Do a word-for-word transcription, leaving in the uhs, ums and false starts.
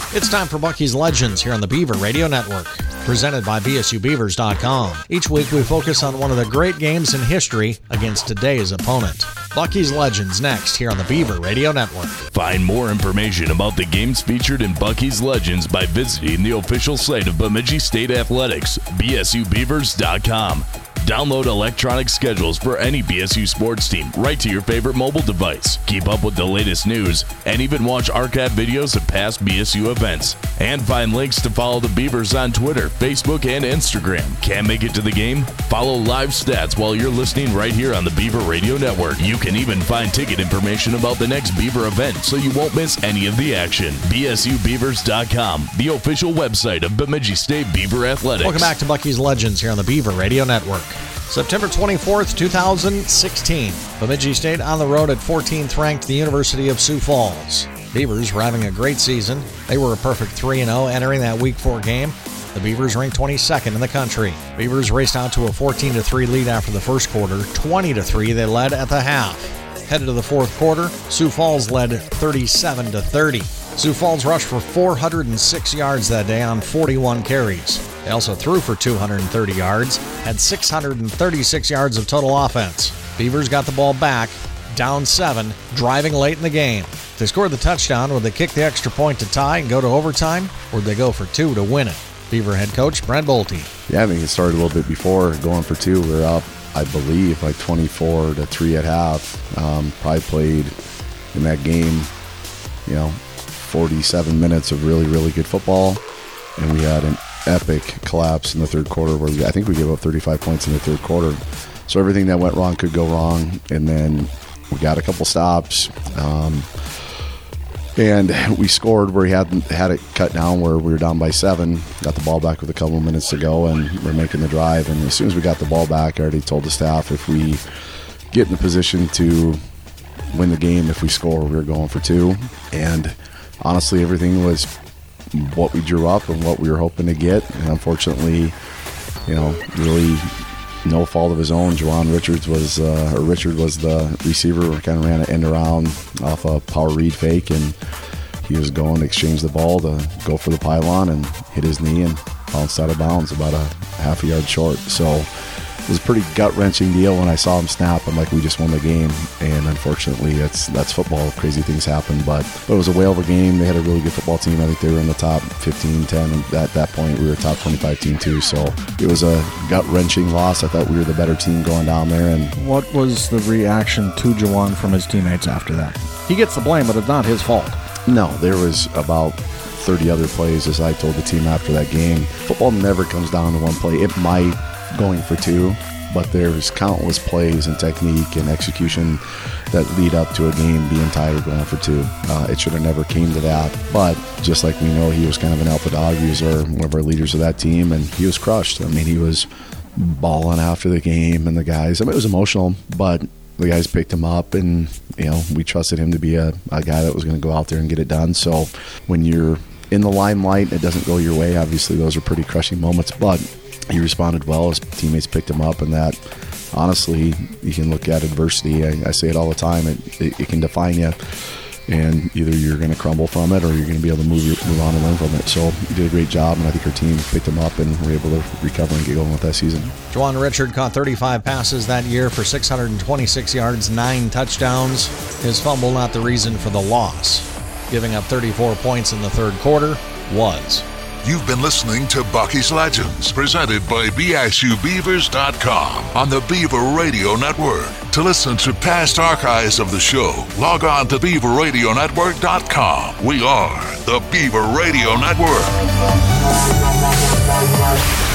It's time for Bucky's Legends here on the Beaver Radio Network, presented by B S U Beavers dot com. Each week we focus on one of the great games in history against today's opponent. Bucky's Legends next here on the Beaver Radio Network. Find more information about the games featured in Bucky's Legends by visiting the official site of Bemidji State Athletics, B S U Beavers dot com. Download electronic schedules for any B S U sports team right to your favorite mobile device. Keep up with the latest news and even watch archive videos of past B S U events. And find links to follow the Beavers on Twitter, Facebook, and Instagram. Can't make it to the game? Follow live stats while you're listening right here on the Beaver Radio Network. You can even find ticket information about the next Beaver event so you won't miss any of the action. B S U Beavers dot com, the official website of Bemidji State Beaver Athletics. Welcome back to Bucky's Legends here on the Beaver Radio Network. September twenty-fourth, two thousand sixteen. Bemidji State on the road at fourteenth ranked the University of Sioux Falls. Beavers were having a great season. They were a perfect three and oh entering that week four game. The Beavers ranked twenty-second in the country. Beavers raced out to a fourteen to three lead after the first quarter. twenty to three they led at the half. Headed to the fourth quarter, Sioux Falls led thirty-seven to thirty. Sioux Falls rushed for four hundred six yards that day on forty-one carries. They also threw for two hundred thirty yards, had six hundred thirty-six yards of total offense. Beavers got the ball back, down seven, driving late in the game. They scored the touchdown. Would they kick the extra point to tie and go to overtime, or would they go for two to win it? Beaver head coach Brent Bolte. Yeah, I think it started a little bit before going for two. We were up, I believe, like twenty-four to three at half. Um, probably played in that game, you know, forty-seven minutes of really, really good football, and we had an epic collapse in the third quarter where we, I think we gave up thirty-five points in the third quarter. So everything that went wrong could go wrong, and then we got a couple stops, um, and we scored where we had had it cut down where we were down by seven. Got the ball back with a couple of minutes to go, and we're making the drive. And as soon as we got the ball back, I already told the staff if we get in a position to win the game, if we score, we were going for two. And honestly, everything was what we drew up and what we were hoping to get. And unfortunately, you know, really no fault of his own. Juwan Richards was, uh, or Richard was the receiver, kind of ran an end around off a power read fake, and he was going to exchange the ball to go for the pylon and hit his knee and bounced out of bounds about a half a yard short. So it was a pretty gut-wrenching deal when I saw him snap. I'm like, we just won the game, and unfortunately, it's that's football. Crazy things happen, but, but it was a whale of a game. They had a really good football team. I think they were in the top fifteen, ten. At that point, we were a top twenty-five team too, so it was a gut-wrenching loss. I thought we were the better team going down there. And what was the reaction to Juwan from his teammates after that? He gets the blame, but it's not his fault. No, there was about thirty other plays, as I told the team after that game. Football never comes down to one play. It might going for two, but there's countless plays and technique and execution that lead up to a game being tied or going for two. Uh, it should have never came to that, but just like we know, he was kind of an alpha dog. He was our, one of our leaders of that team, and he was crushed. I mean, he was bawling after the game, and the guys, I mean, it was emotional, but the guys picked him up, and, you know, we trusted him to be a, a guy that was going to go out there and get it done. So when you're in the limelight and it doesn't go your way, obviously those are pretty crushing moments, but he responded well. His teammates picked him up, and that, honestly, you can look at adversity. I, I say it all the time. It, it, it can define you, and either you're going to crumble from it or you're going to be able to move, move on and learn from it. So he did a great job, and I think our team picked him up and were able to recover and get going with that season. Juwan Richard caught thirty-five passes that year for six hundred twenty-six yards, nine touchdowns. His fumble not the reason for the loss. Giving up thirty-four points in the third quarter was. You've been listening to Bucky's Legends, presented by B S U Beavers dot com on the Beaver Radio Network. To listen to past archives of the show, log on to Beaver Radio Network dot com. We are the Beaver Radio Network.